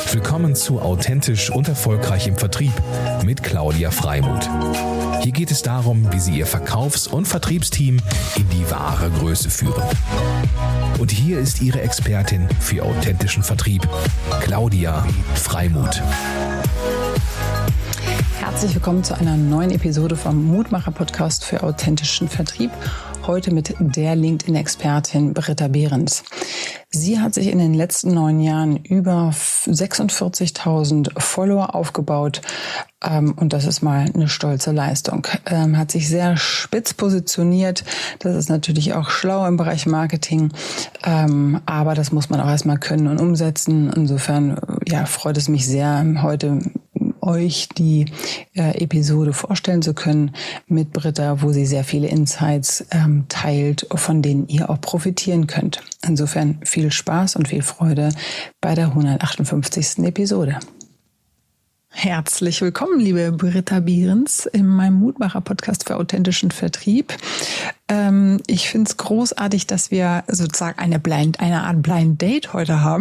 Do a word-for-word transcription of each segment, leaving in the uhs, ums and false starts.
Willkommen zu Authentisch und Erfolgreich im Vertrieb mit Claudia Freimuth. Hier geht es darum, wie Sie Ihr Verkaufs- und Vertriebsteam in die wahre Größe führen. Und hier ist Ihre Expertin für authentischen Vertrieb, Claudia Freimuth. Herzlich willkommen zu einer neuen Episode vom Mutmacher-Podcast für authentischen Vertrieb. Heute mit der LinkedIn-Expertin Britta Behrens. Sie hat sich in den letzten neun Jahren über sechsundvierzigtausend Follower aufgebaut. Ähm, und das ist mal eine stolze Leistung. Ähm, hat sich sehr spitz positioniert. Das ist natürlich auch schlau im Bereich Marketing. Ähm, aber das muss man auch erstmal können und umsetzen. Insofern ja, freut es mich sehr, heute euch die äh, Episode vorstellen zu können mit Britta, wo sie sehr viele Insights ähm, teilt, von denen ihr auch profitieren könnt. Insofern viel Spaß und viel Freude bei der hundertachtundfünfzigsten Episode. Herzlich willkommen, liebe Britta Behrens, in meinem Mutmacher-Podcast für authentischen Vertrieb. Ähm, ich finde es großartig, dass wir sozusagen eine Blind, eine Art Blind Date heute haben.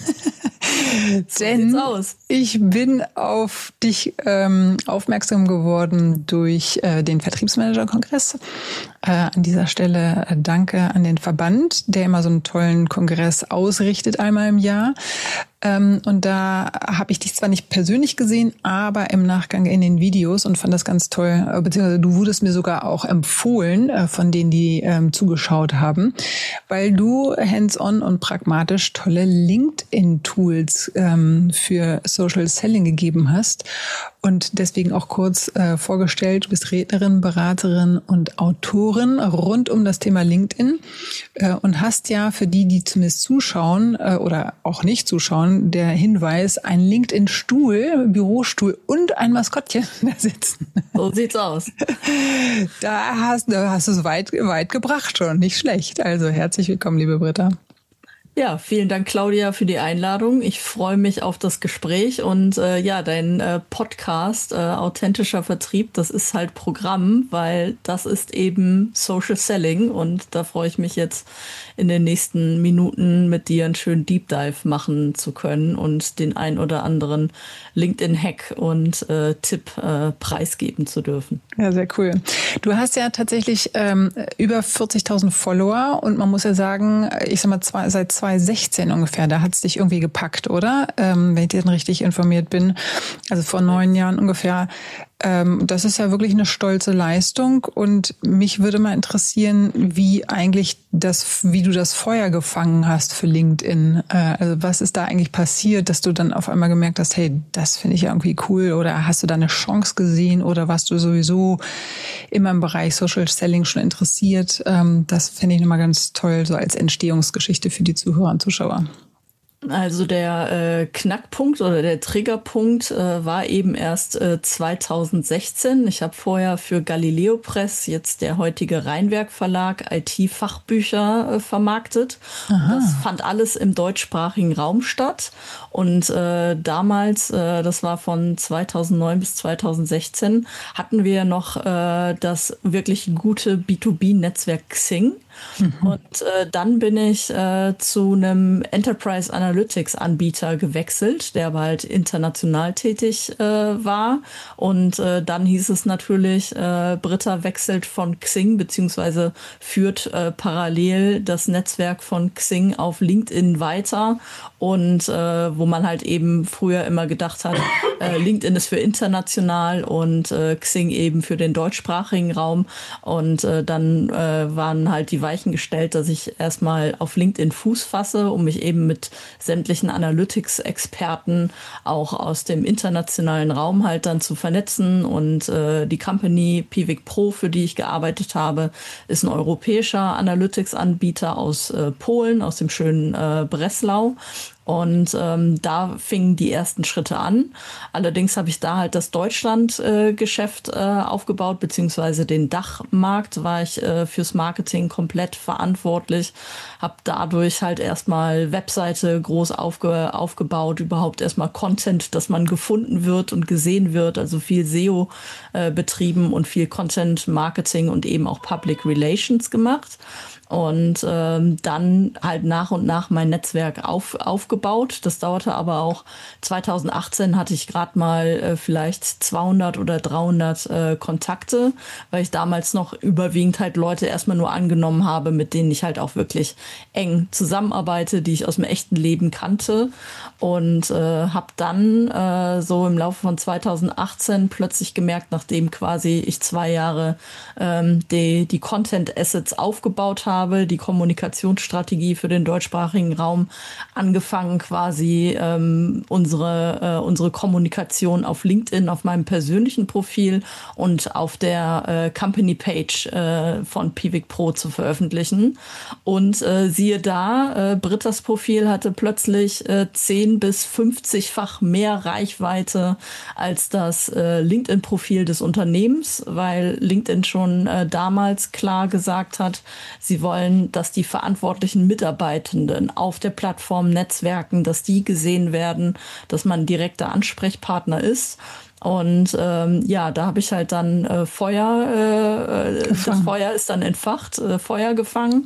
So Denn aus. ich bin auf dich ähm, aufmerksam geworden durch äh, den Vertriebsmanager-Kongress. Äh, an dieser Stelle äh, danke an den Verband, der immer so einen tollen Kongress ausrichtet, einmal im Jahr. Ähm, und da habe ich dich zwar nicht persönlich gesehen, aber im Nachgang in den Videos und fand das ganz toll. Äh, beziehungsweise du wurdest mir sogar auch empfohlen äh, von denen, die ähm, zugeschaut haben, weil du hands-on und pragmatisch tolle LinkedIn-Tools ähm, für Social Selling gegeben hast. Und deswegen auch kurz äh, vorgestellt, du bist Rednerin, Beraterin und Autorin rund um das Thema LinkedIn äh, und hast ja für die, die zumindest zuschauen äh, oder auch nicht zuschauen, der Hinweis, ein LinkedIn-Stuhl, Bürostuhl und ein Maskottchen da sitzen. So sieht's aus. Da hast, da hast du es weit, weit gebracht schon, nicht schlecht. Also herzlich willkommen, liebe Britta. Ja, vielen Dank, Claudia, für die Einladung. Ich freue mich auf das Gespräch und äh, ja, dein äh, Podcast, äh, authentischer Vertrieb, das ist halt Programm, weil das ist eben Social Selling und da freue ich mich jetzt in den nächsten Minuten mit dir einen schönen Deep Dive machen zu können und den ein oder anderen LinkedIn-Hack und äh, Tipp äh, preisgeben zu dürfen. Ja, sehr cool. Du hast ja tatsächlich ähm, über vierzigtausend Follower und man muss ja sagen, ich sag mal, zwei, seit zweitausendsechzehn ungefähr, da hat's dich irgendwie gepackt, oder? Ähm, wenn ich dann richtig informiert bin. Also vor neun Jahren ungefähr. Ähm, das ist ja wirklich eine stolze Leistung und mich würde mal interessieren, wie eigentlich das, wie du das Feuer gefangen hast für LinkedIn. Äh, also was ist da eigentlich passiert, dass du dann auf einmal gemerkt hast, hey, das finde ich ja irgendwie cool, oder hast du da eine Chance gesehen oder warst du sowieso immer im Bereich Social Selling schon interessiert? Ähm, das finde ich nochmal ganz toll, so als Entstehungsgeschichte für die Zuhörer und Zuschauer. Also der äh, Knackpunkt oder der Triggerpunkt äh, war eben erst äh, zweitausendsechzehn. Ich habe vorher für Galileo Press, jetzt der heutige Rheinwerk Verlag, I T-Fachbücher äh, vermarktet. Das fand alles im deutschsprachigen Raum statt. Und äh, damals, äh, das war von zweitausendneun bis zweitausendsechzehn, hatten wir noch äh, das wirklich gute B zwei B-Netzwerk Xing. Mhm. Und äh, dann bin ich äh, zu einem Enterprise Analytics Anbieter gewechselt, der aber halt international tätig äh, war. Und äh, dann hieß es natürlich, äh, Britta wechselt von Xing beziehungsweise führt äh, parallel das Netzwerk von Xing auf LinkedIn weiter. Und äh, wo man halt eben früher immer gedacht hat, äh, LinkedIn ist für international und äh, Xing eben für den deutschsprachigen Raum. Und äh, dann äh, waren halt die Weichen gestellt, dass ich erstmal auf LinkedIn Fuß fasse, um mich eben mit sämtlichen Analytics-Experten auch aus dem internationalen Raum halt dann zu vernetzen. Und äh, die Company Piwik Pro, für die ich gearbeitet habe, ist ein europäischer Analytics-Anbieter aus äh, Polen, aus dem schönen äh, Breslau. Und ähm, da fingen die ersten Schritte an. Allerdings habe ich da halt das Deutschland-Geschäft äh, äh, aufgebaut, beziehungsweise den Dachmarkt war ich äh, fürs Marketing komplett verantwortlich. Habe dadurch halt erstmal Webseite groß aufge aufgebaut, überhaupt erstmal Content, dass man gefunden wird und gesehen wird, also viel S E O äh, betrieben und viel Content-Marketing und eben auch Public Relations gemacht. und ähm, dann halt nach und nach mein Netzwerk auf, aufgebaut. Das dauerte aber auch. zweitausendachtzehn hatte ich gerade mal äh, vielleicht zweihundert oder dreihundert äh, Kontakte, weil ich damals noch überwiegend halt Leute erstmal nur angenommen habe, mit denen ich halt auch wirklich eng zusammenarbeite, die ich aus dem echten Leben kannte, und äh, habe dann äh, so im Laufe von zweitausendachtzehn plötzlich gemerkt, nachdem quasi ich zwei Jahre ähm, die, die Content Assets aufgebaut habe, die Kommunikationsstrategie für den deutschsprachigen Raum, angefangen quasi ähm, unsere, äh, unsere Kommunikation auf LinkedIn, auf meinem persönlichen Profil und auf der äh, Company Page äh, von Piwik Pro zu veröffentlichen. Und äh, siehe da, äh, Britta's Profil hatte plötzlich äh, zehn bis fünfzigfach mehr Reichweite als das äh, LinkedIn-Profil des Unternehmens, weil LinkedIn schon äh, damals klar gesagt hat, sie wollen, dass die verantwortlichen Mitarbeitenden auf der Plattform netzwerken, dass die gesehen werden, dass man direkter Ansprechpartner ist. Und ähm, ja, da habe ich halt dann äh, Feuer, äh, das Feuer ist dann entfacht, äh, Feuer gefangen.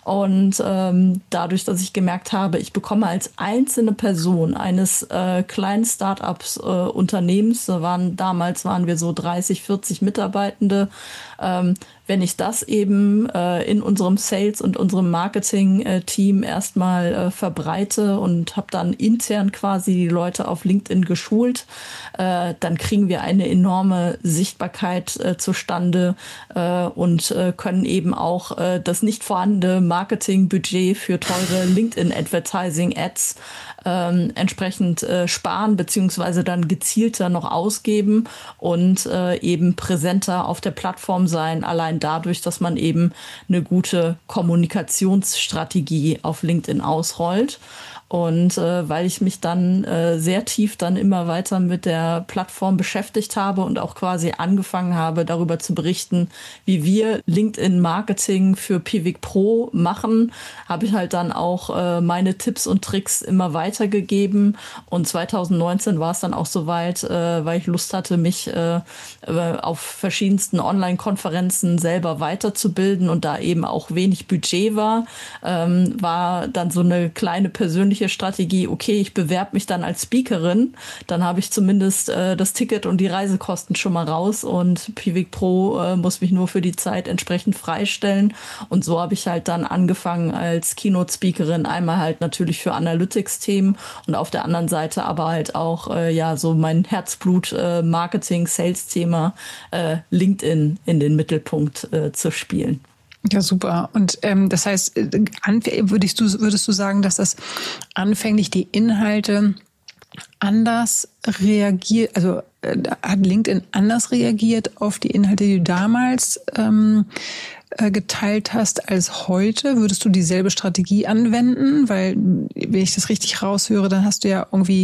Und ähm, dadurch, dass ich gemerkt habe, ich bekomme als einzelne Person eines äh, kleinen Start-ups äh, Unternehmens, da waren, damals waren wir so dreißig, vierzig Mitarbeitende, ähm, wenn ich das eben äh, in unserem Sales- und unserem Marketing-Team erstmal äh, verbreite und habe dann intern quasi die Leute auf LinkedIn geschult, äh, dann kriegen wir eine enorme Sichtbarkeit äh, zustande äh, und äh, können eben auch äh, das nicht vorhandene Marketingbudget für teure LinkedIn-Advertising-Ads ähm, entsprechend äh, sparen beziehungsweise dann gezielter noch ausgeben und äh, eben präsenter auf der Plattform sein, allein dadurch, dass man eben eine gute Kommunikationsstrategie auf LinkedIn ausrollt. Und äh, weil ich mich dann äh, sehr tief dann immer weiter mit der Plattform beschäftigt habe und auch quasi angefangen habe, darüber zu berichten, wie wir LinkedIn-Marketing für Piwik Pro machen, habe ich halt dann auch äh, meine Tipps und Tricks immer weitergegeben. Und zweitausendneunzehn war es dann auch soweit, äh, weil ich Lust hatte, mich äh, auf verschiedensten Online-Konferenzen selber weiterzubilden und da eben auch wenig Budget war, ähm, war dann so eine kleine persönliche Strategie, okay, ich bewerbe mich dann als Speakerin, dann habe ich zumindest äh, das Ticket und die Reisekosten schon mal raus und Piwik Pro äh, muss mich nur für die Zeit entsprechend freistellen. Und so habe ich halt dann angefangen als Keynote-Speakerin, einmal halt natürlich für Analytics-Themen und auf der anderen Seite aber halt auch äh, ja so mein Herzblut äh, Marketing-Sales-Thema äh, LinkedIn in den Mittelpunkt äh, zu spielen. Ja, super. Und ähm, das heißt, würdest du, würdest du sagen, dass das anfänglich die Inhalte anders reagiert, also äh, hat LinkedIn anders reagiert auf die Inhalte, die du damals ähm, äh, geteilt hast als heute? Würdest du dieselbe Strategie anwenden? Weil, wenn ich das richtig raushöre, dann hast du ja irgendwie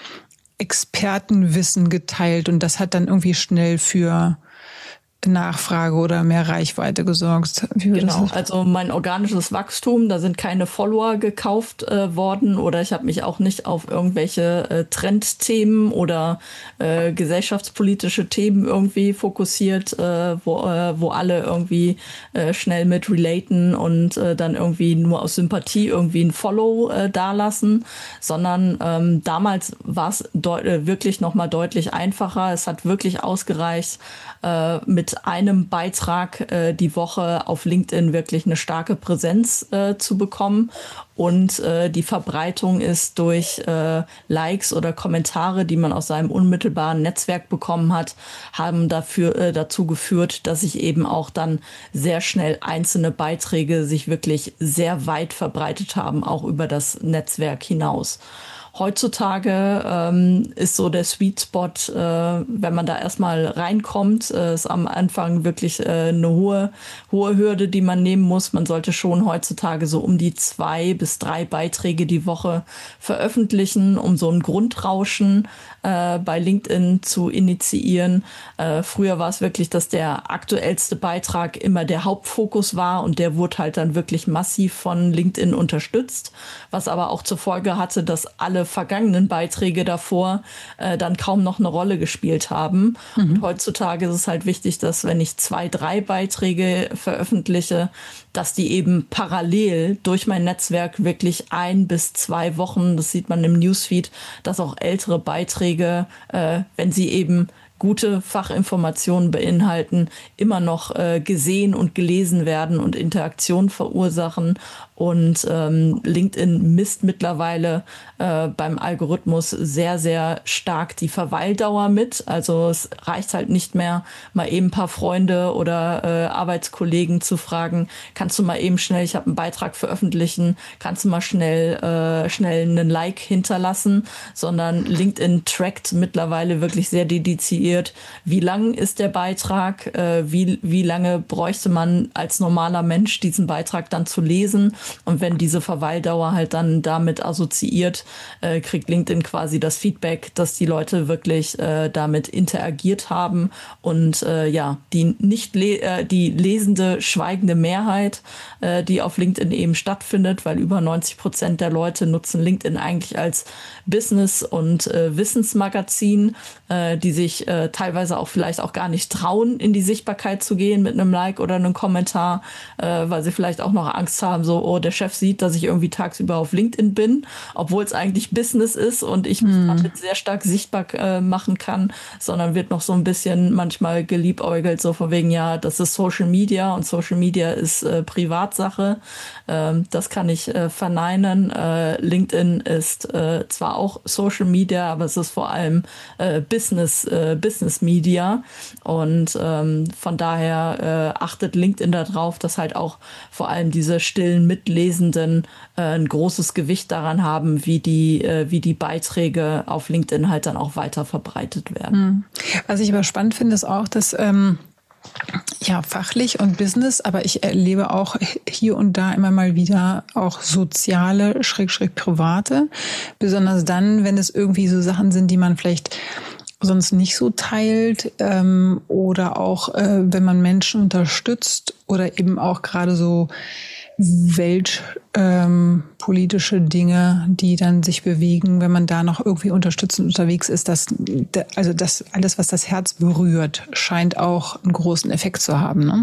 Expertenwissen geteilt und das hat dann irgendwie schnell für Nachfrage oder mehr Reichweite gesorgt. Wie genau, also mein organisches Wachstum, da sind keine Follower gekauft äh, worden oder ich habe mich auch nicht auf irgendwelche äh, Trendthemen oder äh, gesellschaftspolitische Themen irgendwie fokussiert, äh, wo, äh, wo alle irgendwie äh, schnell mit relaten und äh, dann irgendwie nur aus Sympathie irgendwie ein Follow äh, dalassen, sondern ähm, damals war es deut- wirklich nochmal deutlich einfacher. Es hat wirklich ausgereicht, äh, mit einem Beitrag äh, die Woche auf LinkedIn wirklich eine starke Präsenz äh, zu bekommen. Und äh, die Verbreitung ist durch äh, Likes oder Kommentare, die man aus seinem unmittelbaren Netzwerk bekommen hat, haben dafür äh, dazu geführt, dass sich eben auch dann sehr schnell einzelne Beiträge sich wirklich sehr weit verbreitet haben, auch über das Netzwerk hinaus. Heutzutage ähm, ist so der Sweet Spot, äh, wenn man da erstmal reinkommt, äh, ist am Anfang wirklich äh, eine hohe, hohe Hürde, die man nehmen muss. Man sollte schon heutzutage so um die zwei bis drei Beiträge die Woche veröffentlichen, um so ein Grundrauschen äh, bei LinkedIn zu initiieren. Äh, früher war es wirklich, dass der aktuellste Beitrag immer der Hauptfokus war und der wurde halt dann wirklich massiv von LinkedIn unterstützt, was aber auch zur Folge hatte, dass alle alle vergangenen Beiträge davor äh, dann kaum noch eine Rolle gespielt haben. Mhm. Und heutzutage ist es halt wichtig, dass wenn ich zwei, drei Beiträge veröffentliche, dass die eben parallel durch mein Netzwerk wirklich ein bis zwei Wochen, das sieht man im Newsfeed, dass auch ältere Beiträge, äh, wenn sie eben gute Fachinformationen beinhalten, immer noch äh, gesehen und gelesen werden und Interaktion verursachen. Und ähm, LinkedIn misst mittlerweile äh, beim Algorithmus sehr, sehr stark die Verweildauer mit. Also es reicht halt nicht mehr, mal eben ein paar Freunde oder äh, Arbeitskollegen zu fragen, kannst du mal eben schnell, ich habe einen Beitrag veröffentlichen, kannst du mal schnell, äh, schnell einen Like hinterlassen, sondern LinkedIn trackt mittlerweile wirklich sehr dediziert, wie lang ist der Beitrag, äh, wie, wie lange bräuchte man als normaler Mensch diesen Beitrag dann zu lesen. Und wenn diese Verweildauer halt dann damit assoziiert, äh, kriegt LinkedIn quasi das Feedback, dass die Leute wirklich äh, damit interagiert haben und äh, ja, die nicht le- äh, die lesende, schweigende Mehrheit, äh, die auf LinkedIn eben stattfindet, weil über neunzig Prozent der Leute nutzen LinkedIn eigentlich als Business- und äh, Wissensmagazin, äh, die sich äh, teilweise auch vielleicht auch gar nicht trauen, in die Sichtbarkeit zu gehen mit einem Like oder einem Kommentar, äh, weil sie vielleicht auch noch Angst haben, so, oh, der Chef sieht, dass ich irgendwie tagsüber auf LinkedIn bin, obwohl es eigentlich Business ist und ich mich hm. damit sehr stark sichtbar äh, machen kann, sondern wird noch so ein bisschen manchmal geliebäugelt, so von wegen, ja, das ist Social Media und Social Media ist äh, Privatsache. Ähm, das kann ich äh, verneinen. Äh, LinkedIn ist äh, zwar auch Social Media, aber es ist vor allem äh, Business, äh, Business Media und ähm, von daher äh, achtet LinkedIn darauf, dass halt auch vor allem diese stillen Mitlesenden äh, ein großes Gewicht daran haben, wie die, äh, wie die Beiträge auf LinkedIn halt dann auch weiter verbreitet werden. Was ich aber spannend finde, ist auch, dass ähm ja, fachlich und Business, aber ich erlebe auch hier und da immer mal wieder auch soziale, schräg, schräg private, besonders dann, wenn es irgendwie so Sachen sind, die man vielleicht sonst nicht so teilt ähm, oder auch, äh, wenn man Menschen unterstützt oder eben auch gerade so weltpolitische ähm, Dinge, die dann sich bewegen, wenn man da noch irgendwie unterstützend unterwegs ist, dass, also das alles, was das Herz berührt, scheint auch einen großen Effekt zu haben, ne?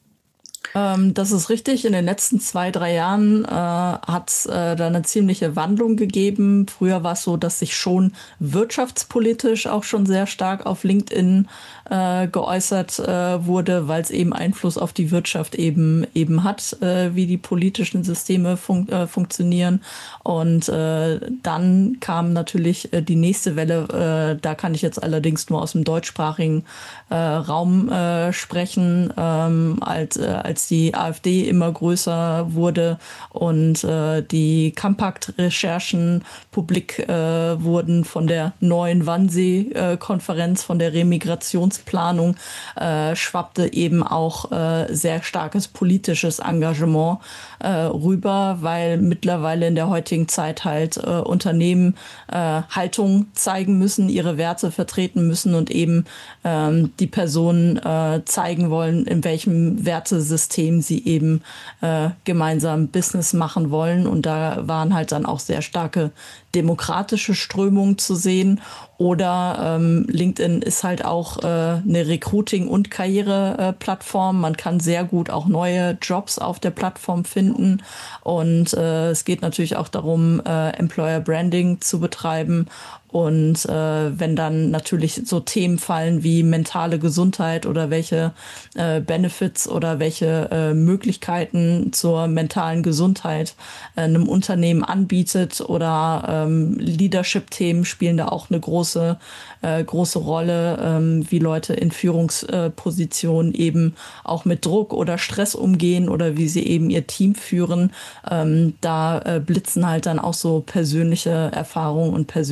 Ähm, das ist richtig. In den letzten zwei, drei Jahren äh, hat es äh, da eine ziemliche Wandlung gegeben. Früher war es so, dass sich schon wirtschaftspolitisch auch schon sehr stark auf LinkedIn äh, geäußert äh, wurde, weil es eben Einfluss auf die Wirtschaft eben eben hat, äh, wie die politischen Systeme fun- äh, funktionieren. Und äh, dann kam natürlich äh, die nächste Welle. Äh, da kann ich jetzt allerdings nur aus dem deutschsprachigen äh, Raum äh, sprechen, ähm, als, äh, als die AfD immer größer wurde und äh, die Kampakt-Recherchen publik äh, wurden von der neuen Wannsee-Konferenz, von der Remigrationsplanung, äh, schwappte eben auch äh, sehr starkes politisches Engagement äh, rüber, weil mittlerweile in der heutigen Zeit halt äh, Unternehmen äh, Haltung zeigen müssen, ihre Werte vertreten müssen und eben ähm, die Personen äh, zeigen wollen, in welchem Wertesystem sie eben äh, gemeinsam Business machen wollen. Und da waren halt dann auch sehr starke demokratische Strömungen zu sehen. Oder ähm, LinkedIn ist halt auch äh, eine Recruiting- und Karriere-Plattform. Man kann sehr gut auch neue Jobs auf der Plattform finden. Und äh, es geht natürlich auch darum, äh, Employer Branding zu betreiben. Und äh, wenn dann natürlich so Themen fallen wie mentale Gesundheit oder welche äh, Benefits oder welche äh, Möglichkeiten zur mentalen Gesundheit äh, einem Unternehmen anbietet oder ähm, Leadership-Themen spielen da auch eine große äh, große Rolle, ähm, wie Leute in Führungspositionen eben auch mit Druck oder Stress umgehen oder wie sie eben ihr Team führen. Ähm, da äh, blitzen halt dann auch so persönliche Erfahrungen und persönliche Werte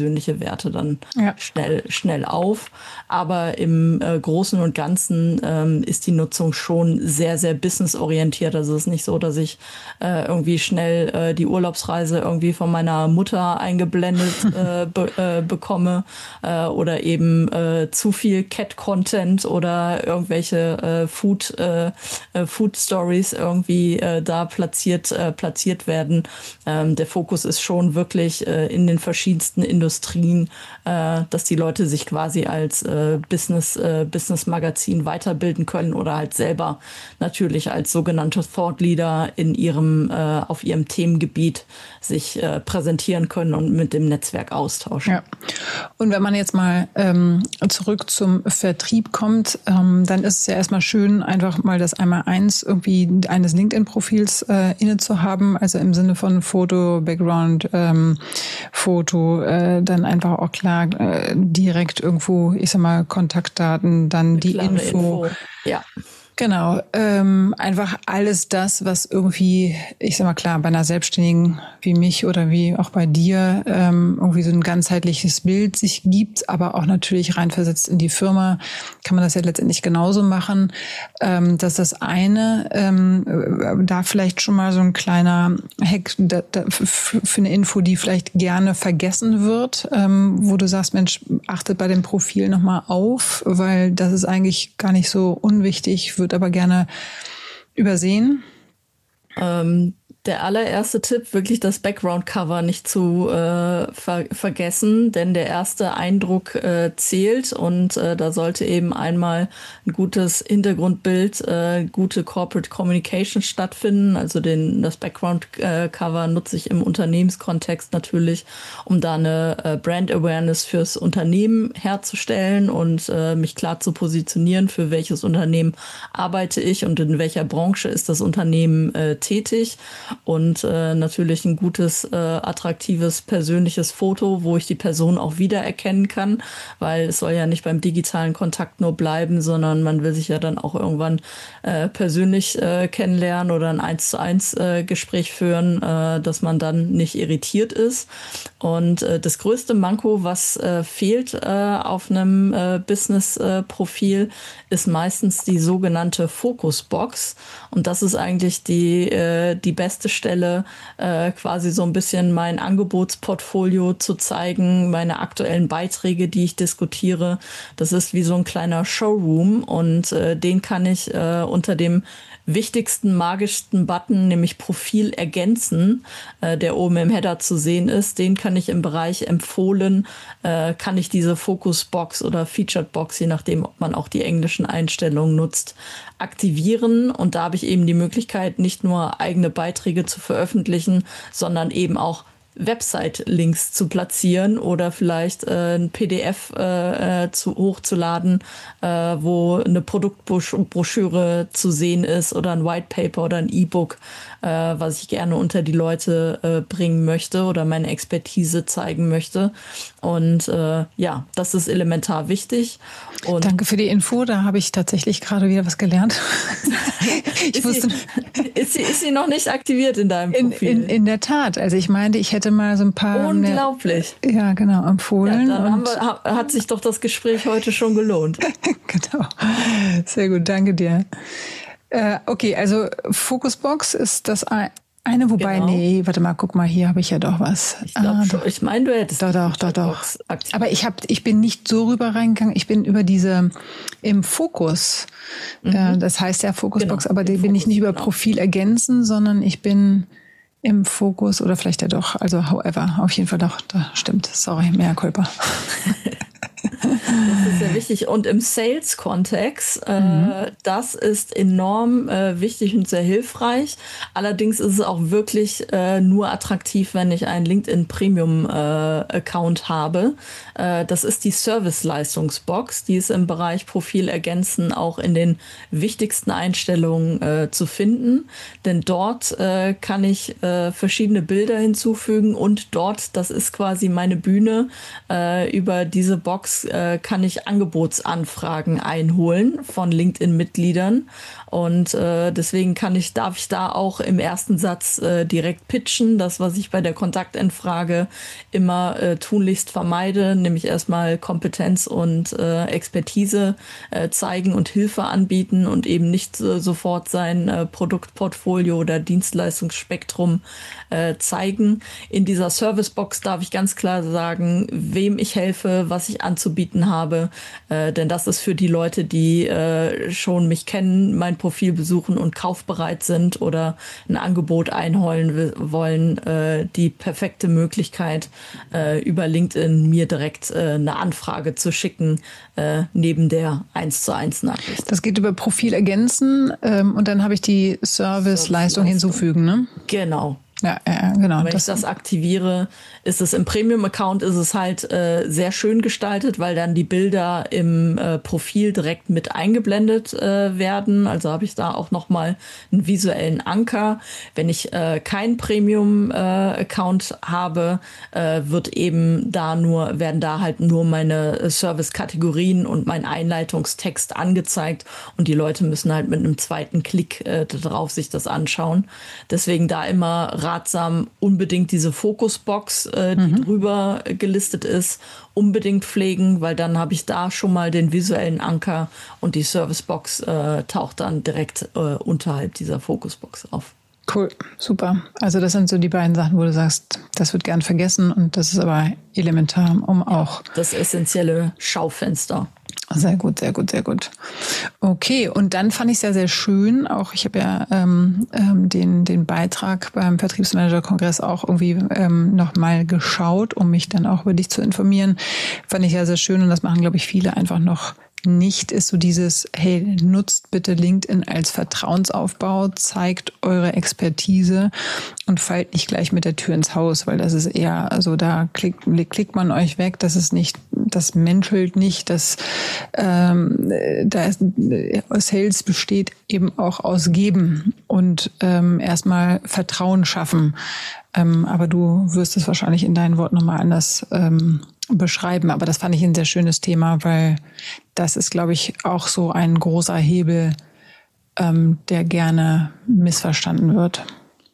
Experte dann ja. schnell, schnell auf. Aber im äh, Großen und Ganzen ähm, ist die Nutzung schon sehr, sehr businessorientiert. Also es ist nicht so, dass ich äh, irgendwie schnell äh, die Urlaubsreise irgendwie von meiner Mutter eingeblendet äh, be äh, bekomme äh, oder eben äh, zu viel Cat-Content oder irgendwelche äh, Food, äh, Food Stories irgendwie äh, da platziert, äh, platziert werden. Ähm, der Fokus ist schon wirklich äh, in den verschiedensten Industrien, äh, dass die Leute sich quasi als äh, Business, äh, Business-Magazin weiterbilden können oder halt selber natürlich als sogenannte Thought Leader in ihrem, äh, auf ihrem Themengebiet sich äh, präsentieren können und mit dem Netzwerk austauschen. Ja. Und wenn man jetzt mal ähm, zurück zum Vertrieb kommt, ähm, dann ist es ja erstmal schön, einfach mal das einmal eins irgendwie eines LinkedIn-Profils äh, inne zu haben, also im Sinne von Foto, Background, ähm, Foto, äh, dann einfach auch klar äh, direkt irgendwo, ich sag mal, Kontaktdaten, dann die Info. Info. Ja. Genau, ähm, einfach alles das, was irgendwie, ich sag mal klar, bei einer Selbstständigen wie mich oder wie auch bei dir ähm, irgendwie so ein ganzheitliches Bild sich gibt, aber auch natürlich reinversetzt in die Firma, kann man das ja letztendlich genauso machen, ähm, dass das eine, ähm, da vielleicht schon mal so ein kleiner Hack da, da, für eine Info, die vielleicht gerne vergessen wird, ähm, wo du sagst, Mensch, achtet bei dem Profil nochmal auf, weil das ist eigentlich gar nicht so unwichtig, wird aber gerne übersehen. Ähm, der allererste Tipp, wirklich das Background-Cover nicht zu äh, ver vergessen, denn der erste Eindruck äh, zählt und äh, da sollte eben einmal ein gutes Hintergrundbild, äh, gute Corporate Communication stattfinden. Also den, das Background-Cover nutze ich im Unternehmenskontext natürlich, um da eine äh, Brand-Awareness fürs Unternehmen herzustellen und äh, mich klar zu positionieren, für welches Unternehmen arbeite ich und in welcher Branche ist das Unternehmen äh, tätig. Und äh, natürlich ein gutes, äh, attraktives, persönliches Foto, wo ich die Person auch wiedererkennen kann, weil es soll ja nicht beim digitalen Kontakt nur bleiben, sondern man will sich ja dann auch irgendwann äh, persönlich äh, kennenlernen oder ein eins zu eins äh, Gespräch führen, äh, dass man dann nicht irritiert ist. Und äh, das größte Manko, was äh, fehlt äh, auf einem äh, Business-Profil, äh, ist meistens die sogenannte Fokusbox. Und das ist eigentlich die, äh, die beste Stelle, äh, quasi so ein bisschen mein Angebotsportfolio zu zeigen, meine aktuellen Beiträge, die ich diskutiere. Das ist wie so ein kleiner Showroom und äh, den kann ich äh, unter dem wichtigsten, magischsten Button, nämlich Profil ergänzen, äh, der oben im Header zu sehen ist. Den kann ich im Bereich empfohlen, äh, kann ich diese Focusbox oder Featured Box, je nachdem, ob man auch die englischen Einstellungen nutzt, aktivieren. Und da habe ich eben die Möglichkeit, nicht nur eigene Beiträge zu veröffentlichen, sondern eben auch Website-Links zu platzieren oder vielleicht äh, ein P D F äh, zu, hochzuladen, äh, wo eine Produktbroschüre zu sehen ist oder ein White Paper oder ein E-Book, äh, was ich gerne unter die Leute äh, bringen möchte oder meine Expertise zeigen möchte. Und äh, ja, das ist elementar wichtig. Und danke für die Info, da habe ich tatsächlich gerade wieder was gelernt. ich ist, wusste, sie, ist, sie, ist sie noch nicht aktiviert in deinem Profil? In, in, in der Tat. Also ich meinte, ich hätte mal so ein paar... Unglaublich. Mehr, ja, genau, empfohlen. Ja, dann und haben wir, hat sich doch das Gespräch heute schon gelohnt. Genau. Sehr gut, danke dir. Äh, okay, also Focusbox ist das eine, wobei, genau. nee, warte mal, guck mal, hier habe ich ja doch was. Ich glaube ah, schon, ich meine, du hättest doch, doch, doch, doch. Aber ich, hab, ich bin nicht so rüber reingegangen, ich bin über diese im Fokus, mhm. äh, das heißt ja Focusbox, genau, aber die bin ich nicht über genau. Profil ergänzen, sondern ich bin im Fokus oder vielleicht ja doch, also however, auf jeden Fall doch, da stimmt, sorry, mehr Culpa. Das ist sehr wichtig. Und im Sales-Kontext, äh, mhm. das ist enorm äh, wichtig und sehr hilfreich. Allerdings ist es auch wirklich äh, nur attraktiv, wenn ich einen LinkedIn Premium-Account äh, habe. Äh, das ist die Service-Leistungsbox. Die ist im Bereich Profil ergänzen auch in den wichtigsten Einstellungen äh, zu finden. Denn dort äh, kann ich äh, verschiedene Bilder hinzufügen und dort, das ist quasi meine Bühne, äh, über diese Box äh, kann ich Angebotsanfragen einholen von LinkedIn-Mitgliedern. Und äh, deswegen kann ich, darf ich da auch im ersten Satz äh, direkt pitchen. Das, was ich bei der Kontaktanfrage immer äh, tunlichst vermeide, nämlich erstmal Kompetenz und äh, Expertise äh, zeigen und Hilfe anbieten und eben nicht äh, sofort sein äh, Produktportfolio oder Dienstleistungsspektrum äh, zeigen. In dieser Servicebox darf ich ganz klar sagen, wem ich helfe, was ich anzubieten habe. Äh, denn das ist für die Leute, die äh, schon mich kennen, mein Profil besuchen und kaufbereit sind oder ein Angebot einholen wollen, äh, die perfekte Möglichkeit, äh, über LinkedIn mir direkt äh, eine Anfrage zu schicken, äh, neben der eins zu eins Nachricht. Das geht über Profil ergänzen ähm, und dann habe ich die Serviceleistung hinzufügen, ne? Genau. Ja, ja, genau. Wenn das ich das aktiviere, ist es im Premium-Account ist es halt äh, sehr schön gestaltet, weil dann die Bilder im äh, Profil direkt mit eingeblendet äh, werden. Also habe ich da auch nochmal einen visuellen Anker. Wenn ich äh, keinen Premium-Account äh, habe, äh, wird eben da nur, werden da halt nur meine Service-Kategorien und mein Einleitungstext angezeigt und die Leute müssen halt mit einem zweiten Klick äh, drauf sich das anschauen. Deswegen da immer ratsam, unbedingt diese Fokusbox, äh, die mhm. drüber gelistet ist, unbedingt pflegen, weil dann habe ich da schon mal den visuellen Anker und die Servicebox äh, taucht dann direkt äh, unterhalb dieser Fokusbox auf. Cool, super. Also das sind so die beiden Sachen, wo du sagst, das wird gern vergessen und das ist aber elementar, um auch... Das essentielle Schaufenster. Sehr gut, sehr gut, sehr gut. Okay, und dann fand ich es sehr, sehr schön. Auch ich habe ja ähm, ähm, den den Beitrag beim Vertriebsmanager-Kongress auch irgendwie ähm, nochmal geschaut, um mich dann auch über dich zu informieren. Fand ich ja sehr schön und das machen, glaube ich, viele einfach noch nicht, ist so dieses, hey, nutzt bitte LinkedIn als Vertrauensaufbau, zeigt eure Expertise und fallt nicht gleich mit der Tür ins Haus, weil das ist eher, also da klickt, klickt man euch weg, das ist nicht, das menschelt nicht, das ähm, da ist, Sales besteht eben auch aus Geben und ähm, erstmal Vertrauen schaffen. Ähm, aber du wirst es wahrscheinlich in deinen Worten nochmal anders ähm, beschreiben. Aber das fand ich ein sehr schönes Thema, weil das ist, glaube ich, auch so ein großer Hebel, ähm, der gerne missverstanden wird.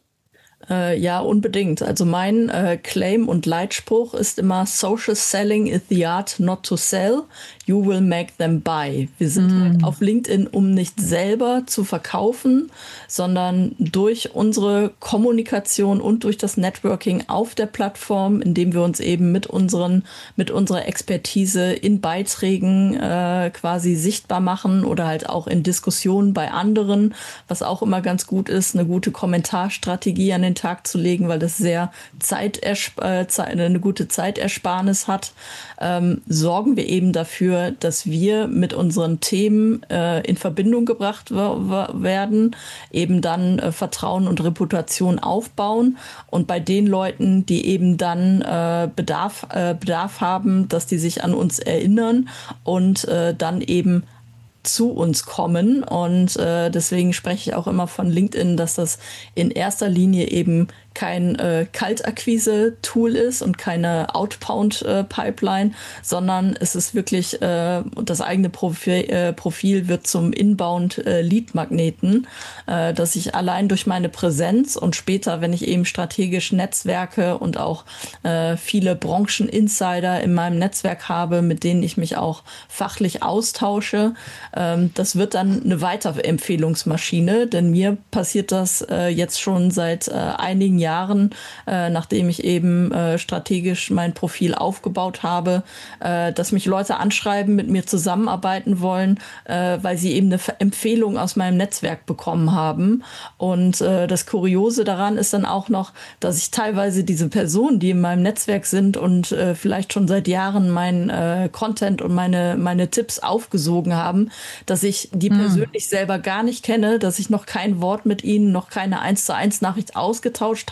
Äh, ja, unbedingt. Also mein äh, Claim und Leitspruch ist immer: Social Selling is the art not to sell. You will make them buy. Wir sind mm. halt auf LinkedIn, um nicht selber zu verkaufen, sondern durch unsere Kommunikation und durch das Networking auf der Plattform, indem wir uns eben mit unseren, mit unserer Expertise in Beiträgen äh, quasi sichtbar machen oder halt auch in Diskussionen bei anderen, was auch immer ganz gut ist, eine gute Kommentarstrategie an den Tag zu legen, weil das sehr Zeitersp- äh, eine gute Zeitersparnis hat, ähm, sorgen wir eben dafür, dass wir mit unseren Themen äh, in Verbindung gebracht w- w- werden, eben dann äh, Vertrauen und Reputation aufbauen und bei den Leuten, die eben dann äh, Bedarf, äh, Bedarf haben, dass die sich an uns erinnern und äh, dann eben zu uns kommen. Und äh, deswegen spreche ich auch immer von LinkedIn, dass das in erster Linie eben kein äh, Kaltakquise-Tool ist und keine Outbound-Pipeline, äh, sondern es ist wirklich, äh, das eigene Profil, äh, Profil wird zum Inbound-Lead-Magneten, äh, dass ich allein durch meine Präsenz und später, wenn ich eben strategisch Netzwerke und auch äh, viele Branchen-Insider in meinem Netzwerk habe, mit denen ich mich auch fachlich austausche, ähm, das wird dann eine Weiterempfehlungsmaschine, denn mir passiert das äh, jetzt schon seit äh, einigen Jahren, Jahren, äh, nachdem ich eben äh, strategisch mein Profil aufgebaut habe, äh, dass mich Leute anschreiben, mit mir zusammenarbeiten wollen, äh, weil sie eben eine Empfehlung aus meinem Netzwerk bekommen haben. Und äh, das Kuriose daran ist dann auch noch, dass ich teilweise diese Personen, die in meinem Netzwerk sind und äh, vielleicht schon seit Jahren meinen äh, Content und meine, meine Tipps aufgesogen haben, dass ich die mhm. persönlich selber gar nicht kenne, dass ich noch kein Wort mit ihnen, noch keine eins zu eins Nachricht ausgetauscht habe,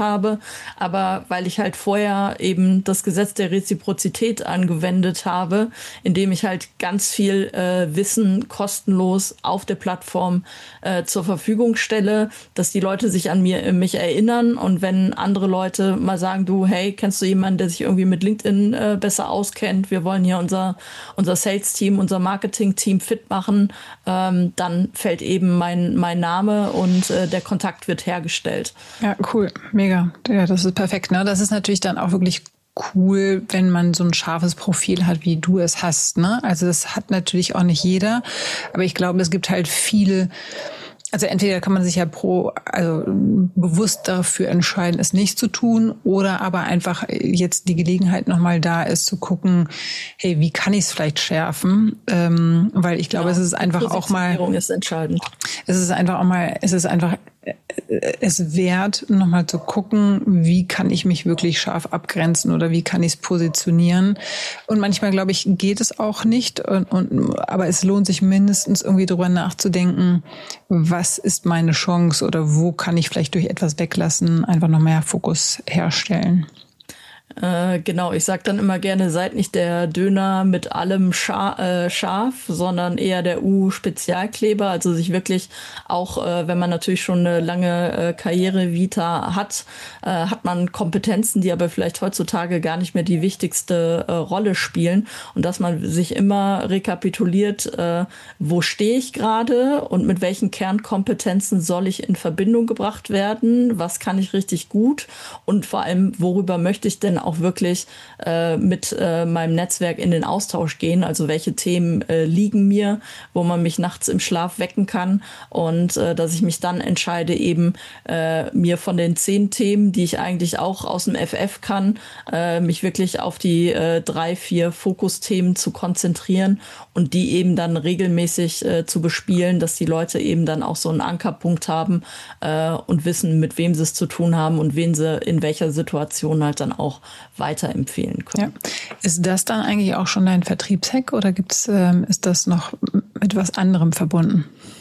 habe, aber weil ich halt vorher eben das Gesetz der Reziprozität angewendet habe, indem ich halt ganz viel äh, Wissen kostenlos auf der Plattform äh, zur Verfügung stelle, dass die Leute sich an mir, mich erinnern, und wenn andere Leute mal sagen, du, hey, kennst du jemanden, der sich irgendwie mit LinkedIn äh, besser auskennt, wir wollen hier unser, unser Sales-Team, unser Marketing-Team fit machen, ähm, dann fällt eben mein, mein Name und äh, der Kontakt wird hergestellt. Ja, cool, mega. Ja, das ist perfekt. Ne? Das ist natürlich dann auch wirklich cool, wenn man so ein scharfes Profil hat, wie du es hast. Ne? Also das hat natürlich auch nicht jeder, aber ich glaube, es gibt halt viele. Also entweder kann man sich ja pro, also bewusst dafür entscheiden, es nicht zu tun, oder aber einfach jetzt die Gelegenheit nochmal da ist, zu gucken, hey, wie kann ich es vielleicht schärfen? Ähm, weil ich glaube, genau. Es ist einfach auch mal, ist entscheidend. Es ist einfach auch mal, es ist einfach es wert, nochmal zu gucken, wie kann ich mich wirklich scharf abgrenzen oder wie kann ich es positionieren. Und manchmal, glaube ich, geht es auch nicht. Und, und, aber es lohnt sich mindestens irgendwie drüber nachzudenken, was ist meine Chance oder wo kann ich vielleicht durch etwas weglassen, einfach noch mehr Fokus herstellen. Äh, genau, ich sag dann immer gerne, seid nicht der Döner mit allem Scha- äh, scharf, sondern eher der U-Spezialkleber, also sich wirklich auch, äh, wenn man natürlich schon eine lange äh, Karriere-Vita hat, äh, hat man Kompetenzen, die aber vielleicht heutzutage gar nicht mehr die wichtigste äh, Rolle spielen, und dass man sich immer rekapituliert, äh, wo stehe ich gerade und mit welchen Kernkompetenzen soll ich in Verbindung gebracht werden, was kann ich richtig gut und vor allem, worüber möchte ich denn auch wirklich äh, mit äh, meinem Netzwerk in den Austausch gehen. Also welche Themen äh, liegen mir, wo man mich nachts im Schlaf wecken kann, und äh, dass ich mich dann entscheide, eben äh, mir von den zehn Themen, die ich eigentlich auch aus dem F F kann, äh, mich wirklich auf die äh, drei, vier Fokusthemen zu konzentrieren und die eben dann regelmäßig äh, zu bespielen, dass die Leute eben dann auch so einen Ankerpunkt haben äh, und wissen, mit wem sie es zu tun haben und wen sie in welcher Situation halt dann auch weiterempfehlen können. Ja. Ist das dann eigentlich auch schon dein Vertriebshack oder gibt's, ähm, ist das noch mit was anderem verbunden?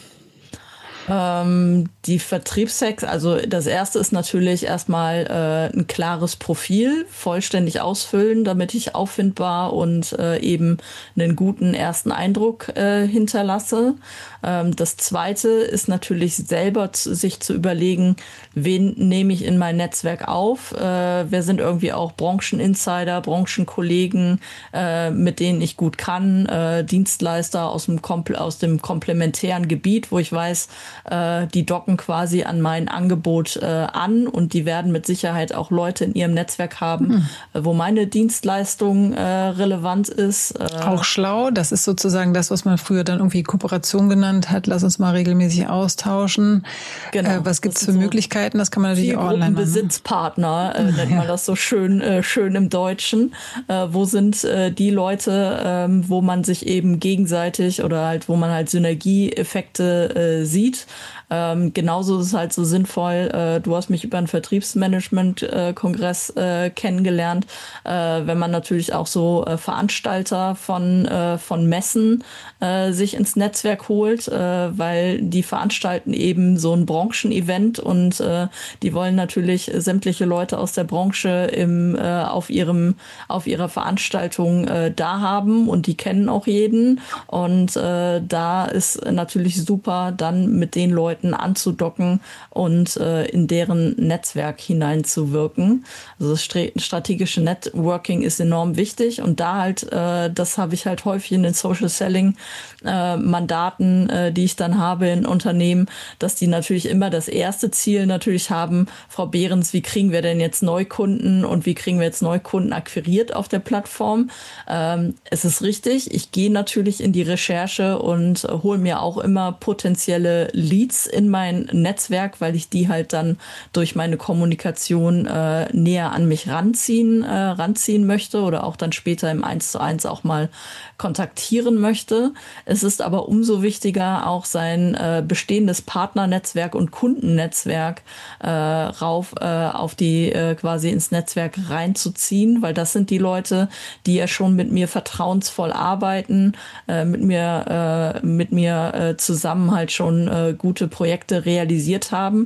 Ähm, die Vertriebshacks, also das erste ist natürlich erstmal äh, ein klares Profil, vollständig ausfüllen, damit ich auffindbar und äh, eben einen guten ersten Eindruck äh, hinterlasse. Ähm, das zweite ist natürlich selber zu, sich zu überlegen, wen nehme ich in mein Netzwerk auf, äh, wer sind irgendwie auch Brancheninsider, Branchenkollegen, äh, mit denen ich gut kann, äh, Dienstleister aus dem, Kompl- aus dem komplementären Gebiet, wo ich weiß, die docken quasi an mein Angebot äh, an, und die werden mit Sicherheit auch Leute in ihrem Netzwerk haben, mhm. wo meine Dienstleistung äh, relevant ist. Äh auch schlau, das ist sozusagen das, was man früher dann irgendwie Kooperation genannt hat. Lass uns mal regelmäßig austauschen. Genau. Äh, was gibt es für so Möglichkeiten? Das kann man natürlich auch online machen. Besitzpartner äh, nennt ja. man das so schön, äh, schön im Deutschen. Äh, wo sind äh, die Leute, äh, wo man sich eben gegenseitig oder halt, wo man halt Synergieeffekte äh, sieht. Ähm, genauso ist es halt so sinnvoll, äh, du hast mich über einen Vertriebsmanagement-Kongress äh, kennengelernt, äh, wenn man natürlich auch so äh, Veranstalter von, äh, von Messen äh, sich ins Netzwerk holt, äh, weil die veranstalten eben so ein Branchenevent, und äh, die wollen natürlich sämtliche Leute aus der Branche im, äh, auf, ihrem, auf ihrer Veranstaltung äh, da haben, und die kennen auch jeden, und äh, da ist natürlich super, dann mit den Leuten anzudocken und äh, in deren Netzwerk hineinzuwirken. Also das strategische Networking ist enorm wichtig, und da halt, äh, das habe ich halt häufig in den Social Selling äh, Mandaten, äh, die ich dann habe in Unternehmen, dass die natürlich immer das erste Ziel natürlich haben, Frau Behrens, wie kriegen wir denn jetzt Neukunden und wie kriegen wir jetzt Neukunden akquiriert auf der Plattform? Ähm, es ist richtig, ich gehe natürlich in die Recherche und äh, hole mir auch immer potenzielle Leads in mein Netzwerk, weil ich die halt dann durch meine Kommunikation äh, näher an mich ranziehen, äh, ranziehen möchte oder auch dann später im Eins zu Eins auch mal kontaktieren möchte. Es ist aber umso wichtiger, auch sein äh, bestehendes Partnernetzwerk und Kundennetzwerk äh, rauf äh, auf die äh, quasi ins Netzwerk reinzuziehen, weil das sind die Leute, die ja schon mit mir vertrauensvoll arbeiten, äh, mit mir äh, mit mir äh, zusammen halt schon äh, gute Projekte realisiert haben.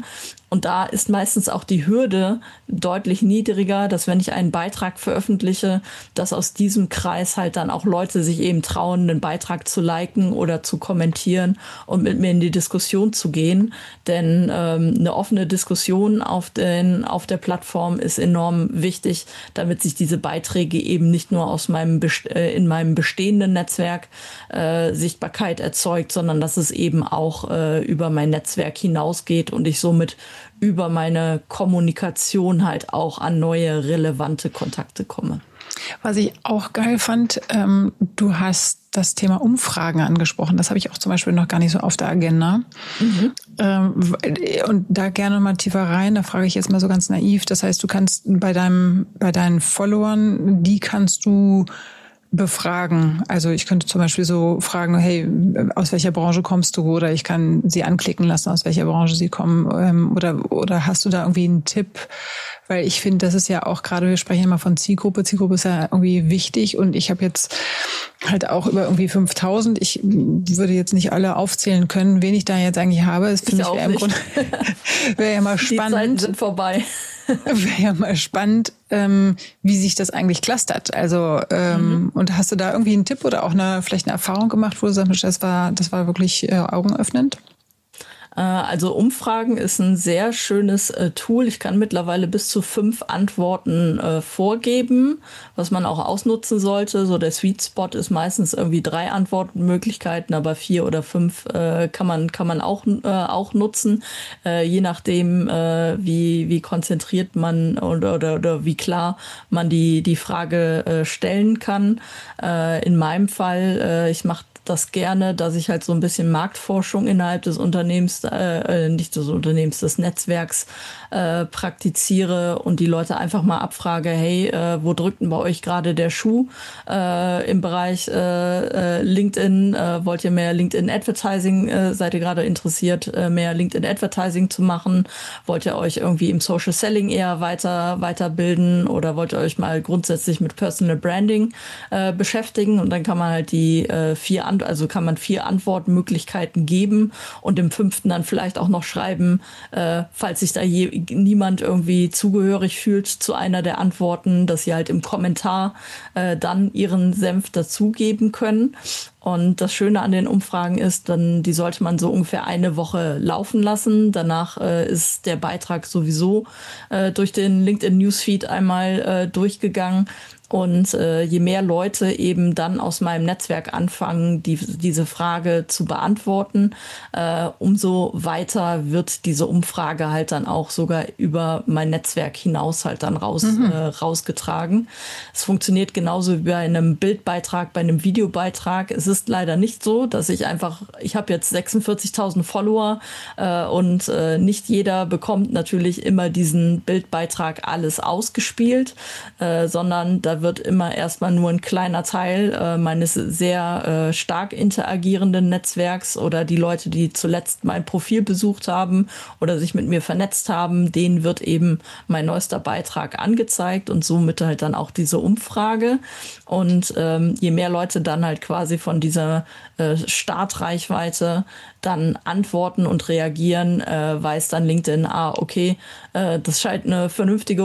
Und da ist meistens auch die Hürde deutlich niedriger, dass wenn ich einen Beitrag veröffentliche, dass aus diesem Kreis halt dann auch Leute sich eben trauen, einen Beitrag zu liken oder zu kommentieren und mit mir in die Diskussion zu gehen. Denn ähm, eine offene Diskussion auf, den, auf der Plattform ist enorm wichtig, damit sich diese Beiträge eben nicht nur aus meinem äh, in meinem bestehenden Netzwerk äh, Sichtbarkeit erzeugt, sondern dass es eben auch äh, über mein Netzwerk hinausgeht und ich somit über meine Kommunikation halt auch an neue relevante Kontakte komme. Was ich auch geil fand, ähm, du hast das Thema Umfragen angesprochen. Das habe ich auch zum Beispiel noch gar nicht so auf der Agenda. Mhm. Ähm, und da gerne mal tiefer rein, da frage ich jetzt mal so ganz naiv. Das heißt, du kannst bei deinem, bei deinen Followern, die kannst du befragen. Also ich könnte zum Beispiel so fragen, hey, aus welcher Branche kommst du? Oder ich kann sie anklicken lassen, aus welcher Branche sie kommen. Oder, oder hast du da irgendwie einen Tipp? Weil ich finde, das ist ja auch gerade, wir sprechen immer von Zielgruppe. Zielgruppe ist ja irgendwie wichtig. Und ich habe jetzt halt auch über irgendwie fünftausend. Ich würde jetzt nicht alle aufzählen können, wen ich da jetzt eigentlich habe. Das finde ich, ich wäre im Grunde, wäre ja mal spannend. Die Zeiten sind vorbei. Wäre ja mal spannend, ähm, wie sich das eigentlich clustert. Also ähm, mhm. und hast du da irgendwie einen Tipp oder auch eine vielleicht eine Erfahrung gemacht, wo du sagst, das war das war wirklich äh, augenöffnend? Also Umfragen ist ein sehr schönes äh, Tool. Ich kann mittlerweile bis zu fünf Antworten äh, vorgeben, was man auch ausnutzen sollte. So der Sweet Spot ist meistens irgendwie drei Antwortmöglichkeiten, aber vier oder fünf äh, kann man kann man auch äh, auch nutzen, äh, je nachdem äh, wie wie konzentriert man oder, oder oder wie klar man die die Frage äh, stellen kann. Äh, in meinem Fall, äh, ich mache das gerne, dass ich halt so ein bisschen Marktforschung innerhalb des Unternehmens, äh, nicht des Unternehmens, des Netzwerks äh, praktiziere und die Leute einfach mal abfrage, hey, äh, wo drückt denn bei euch gerade der Schuh äh, im Bereich äh, LinkedIn? Äh, wollt ihr mehr LinkedIn-Advertising? Äh, seid ihr gerade interessiert, äh, mehr LinkedIn-Advertising zu machen? Wollt ihr euch irgendwie im Social Selling eher weiter weiterbilden oder wollt ihr euch mal grundsätzlich mit Personal Branding äh, beschäftigen? Und dann kann man halt die äh, vier Also kann man vier Antwortmöglichkeiten geben und im fünften dann vielleicht auch noch schreiben, äh, falls sich da je, niemand irgendwie zugehörig fühlt zu einer der Antworten, dass sie halt im Kommentar äh, dann ihren Senf dazugeben können. Und das Schöne an den Umfragen ist, dann die sollte man so ungefähr eine Woche laufen lassen. Danach äh, ist der Beitrag sowieso äh, durch den LinkedIn Newsfeed einmal äh, durchgegangen. Und äh, je mehr Leute eben dann aus meinem Netzwerk anfangen, die, diese Frage zu beantworten, äh, umso weiter wird diese Umfrage halt dann auch sogar über mein Netzwerk hinaus halt dann raus, mhm. äh, rausgetragen. Es funktioniert genauso wie bei einem Bildbeitrag, bei einem Videobeitrag. Es ist leider nicht so, dass ich einfach, ich habe jetzt sechsundvierzigtausend Follower äh, und äh, nicht jeder bekommt natürlich immer diesen Bildbeitrag alles ausgespielt, äh, sondern da wird immer erstmal nur ein kleiner Teil äh, meines sehr äh, stark interagierenden Netzwerks oder die Leute, die zuletzt mein Profil besucht haben oder sich mit mir vernetzt haben, denen wird eben mein neuester Beitrag angezeigt und somit halt dann auch diese Umfrage. Und ähm, je mehr Leute dann halt quasi von dieser äh, Startreichweite dann antworten und reagieren, äh, weiß dann LinkedIn, ah, okay, äh, das scheint eine vernünftige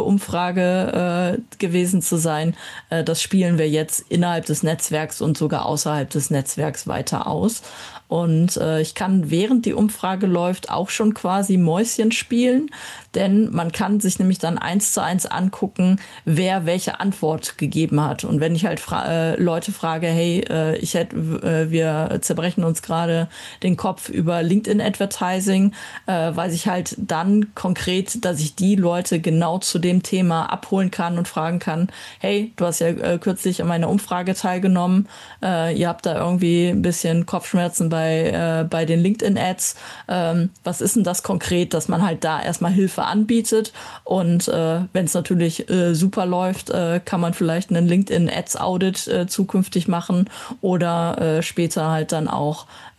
Umfrage äh, gewesen zu sein. Äh, das spielen wir jetzt innerhalb des Netzwerks und sogar außerhalb des Netzwerks weiter aus. Und äh, ich kann, während die Umfrage läuft, auch schon quasi Mäuschen spielen, denn man kann sich nämlich dann eins zu eins angucken, wer welche Antwort gegeben hat. Und wenn ich halt fra- äh, Leute frage, hey, äh, ich hätte, äh, wir zerbrechen uns gerade den Kopf über LinkedIn-Advertising, äh, weiß ich halt dann konkret, dass ich die Leute genau zu dem Thema abholen kann und fragen kann, hey, du hast ja äh, kürzlich an meiner Umfrage teilgenommen, äh, ihr habt da irgendwie ein bisschen Kopfschmerzen bei, äh, bei den LinkedIn-Ads. Ähm, was ist denn das konkret, dass man halt da erstmal Hilfe anbietet und äh, wenn es natürlich äh, super läuft, äh, kann man vielleicht einen LinkedIn-Ads-Audit äh, zukünftig machen oder äh, später halt dann auch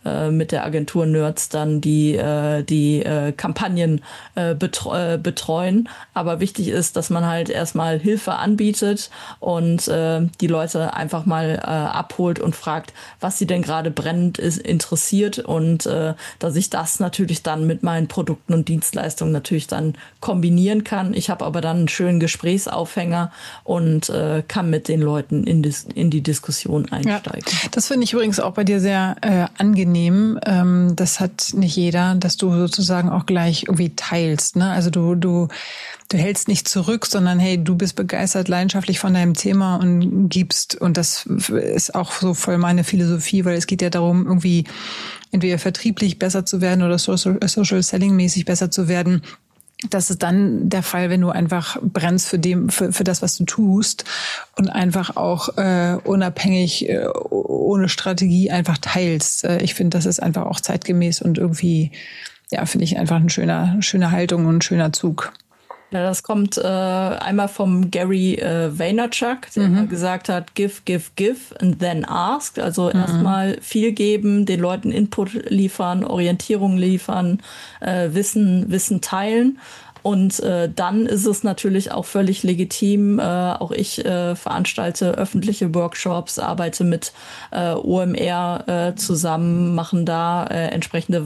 äh, mit der Agentur Nerds dann die, äh, die äh, Kampagnen äh, betre- äh, betreuen. Aber wichtig ist, dass man halt erstmal Hilfe anbietet und äh, die Leute einfach mal äh, abholt und fragt, was sie denn gerade brennend ist, interessiert und äh, dass ich das natürlich dann mit meinen Produkten und Dienstleistungen natürlich dann kombinieren kann. Ich habe aber dann einen schönen Gesprächsaufhänger und äh, kann mit den Leuten in, dis- in die Diskussion einsteigen. Ja, das finde ich übrigens auch bei dir sehr äh, angenehm. Ähm, das hat nicht jeder, dass du sozusagen auch gleich irgendwie teilst. Ne? Also du, du, du hältst nicht zurück, sondern hey, du bist begeistert, leidenschaftlich von deinem Thema und gibst. Und das ist auch so voll meine Philosophie, weil es geht ja darum, irgendwie entweder vertrieblich besser zu werden oder Social, Social Selling mäßig besser zu werden. Das ist dann der Fall, wenn du einfach brennst für dem, für, für das, was du tust und einfach auch äh, unabhängig, äh, ohne Strategie einfach teilst. Äh, ich finde, das ist einfach auch zeitgemäß und irgendwie, ja, finde ich einfach eine schöne, schöne Haltung und ein schöner Zug. Ja, das kommt äh, einmal vom Gary äh, Vaynerchuk, der mhm. gesagt hat, give, give, give and then ask. Also mhm. erstmal viel geben, den Leuten Input liefern, Orientierung liefern, äh, Wissen, Wissen teilen. Und äh, dann ist es natürlich auch völlig legitim. Äh, auch ich äh, veranstalte öffentliche Workshops, arbeite mit äh, O M R äh, zusammen, machen da äh, entsprechende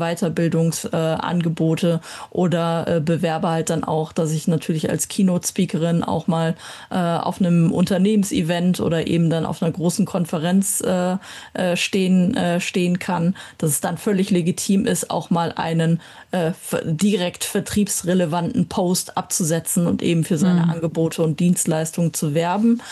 Weiterbildungsangebote äh, oder äh, bewerbe halt dann auch, dass ich natürlich als Keynote-Speakerin auch mal äh, auf einem Unternehmensevent oder eben dann auf einer großen Konferenz äh, äh, stehen, äh, stehen kann. Dass es dann völlig legitim ist, auch mal einen äh, direkt vertriebsrelevanten Post abzusetzen und eben für seine mhm. Angebote und Dienstleistungen zu werben.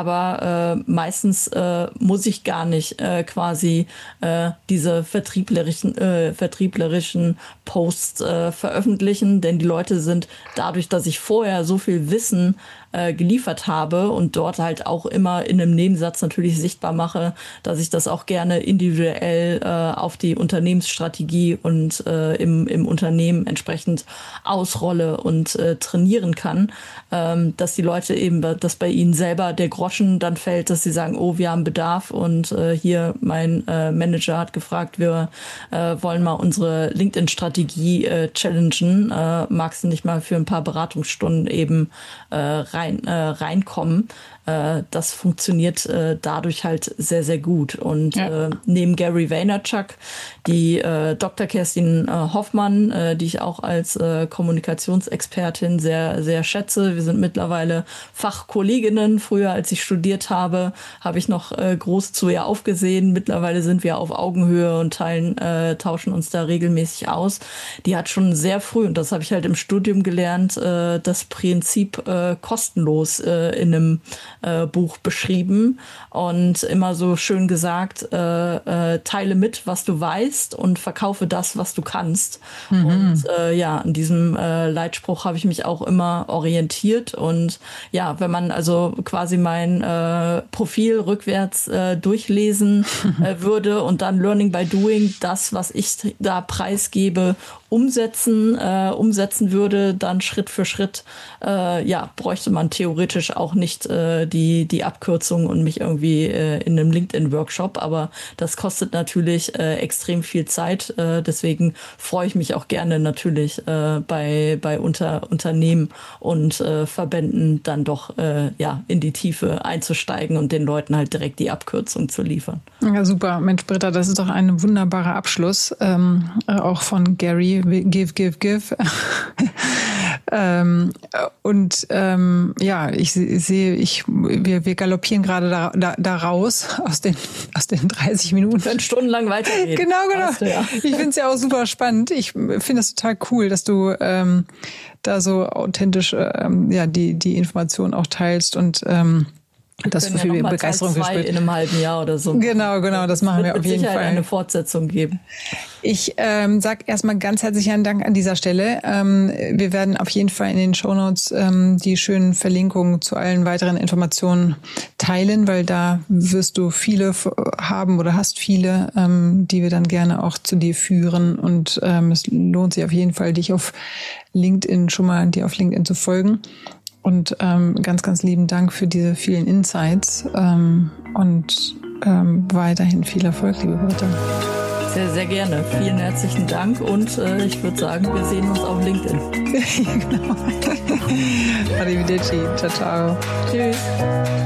Aber äh, meistens äh, muss ich gar nicht äh, quasi äh, diese vertrieblerischen, äh, vertrieblerischen Posts äh, veröffentlichen, denn die Leute sind dadurch, dass ich vorher so viel Wissen äh, geliefert habe und dort halt auch immer in einem Nebensatz natürlich sichtbar mache, dass ich das auch gerne individuell äh, auf die Unternehmensstrategie und äh, im, im Unternehmen entsprechend ausrolle und äh, trainieren kann, ähm, dass die Leute eben, dass bei ihnen selber der Groschen dann fällt, dass sie sagen, oh, wir haben Bedarf und äh, hier mein äh, Manager hat gefragt, wir äh, wollen mal unsere LinkedIn-Strategie äh, challengen, äh, magst du nicht mal für ein paar Beratungsstunden eben äh, rein, äh, reinkommen. Äh, das funktioniert äh, dadurch halt sehr, sehr gut. Und ja. äh, neben Gary Vaynerchuk die äh, Doktor Kerstin äh, Hoffmann, äh, die ich auch als äh, Kommunikationsexpertin sehr, sehr schätze. Wir sind mittlerweile Fachkolleginnen. Früher, als ich studiert habe, habe ich noch äh, groß zu ihr aufgesehen. Mittlerweile sind wir auf Augenhöhe und teilen, äh, tauschen uns da regelmäßig aus. Die hat schon sehr früh, und das habe ich halt im Studium gelernt, äh, das Prinzip äh, kostenlos äh, in einem äh, Buch beschrieben und immer so schön gesagt, äh, äh, teile mit, was du weißt und verkaufe das, was du kannst. Mhm. Und äh, ja, an diesem äh, Leitspruch habe ich mich auch immer orientiert. Und ja, wenn man also quasi mein äh, Profil rückwärts äh, durchlesen äh, würde und dann Learning by Doing, das, was ich da preisgebe, umsetzen, äh, umsetzen würde, dann Schritt für Schritt, äh, ja, bräuchte man theoretisch auch nicht äh, die, die Abkürzung und mich irgendwie äh, in einem LinkedIn-Workshop, aber das kostet natürlich äh, extrem viel Zeit, äh, deswegen freue ich mich auch gerne natürlich äh, bei, bei Unter, Unternehmen und äh, Verbänden dann doch äh, ja, in die Tiefe einzusteigen und den Leuten halt direkt die Abkürzung zu liefern. Ja, super. Mensch, Britta, das ist doch ein wunderbarer Abschluss, ähm, auch von Gary. Give, give, give. ähm, und ähm, ja, ich sehe, ich, wir, wir galoppieren gerade da, da, da raus aus den, aus den dreißig Minuten. Wir können stundenlang weitergehen. Genau, genau. Weißt du, ja. Ich finde es ja auch super spannend. Ich finde es total cool, dass du ähm, da so authentisch ähm, ja, die, die Informationen auch teilst und ähm, das für viel ja Begeisterung gespielt. In einem halben Jahr oder so. Genau, genau, das machen wir auf jeden Fall. Eine Fortsetzung geben. Ich ähm, sage erstmal ganz herzlichen Dank an dieser Stelle. Ähm, wir werden auf jeden Fall in den Shownotes ähm, die schönen Verlinkungen zu allen weiteren Informationen teilen, weil da wirst du viele haben oder hast viele, ähm, die wir dann gerne auch zu dir führen. Und ähm, es lohnt sich auf jeden Fall, dich auf LinkedIn schon mal dir auf LinkedIn zu folgen. Und ähm, ganz, ganz lieben Dank für diese vielen Insights ähm, und ähm, weiterhin viel Erfolg, liebe Britta. Sehr, sehr gerne. Vielen herzlichen Dank und äh, ich würde sagen, wir sehen uns auf LinkedIn. Genau. Arrivederci. Ciao, ciao. Tschüss.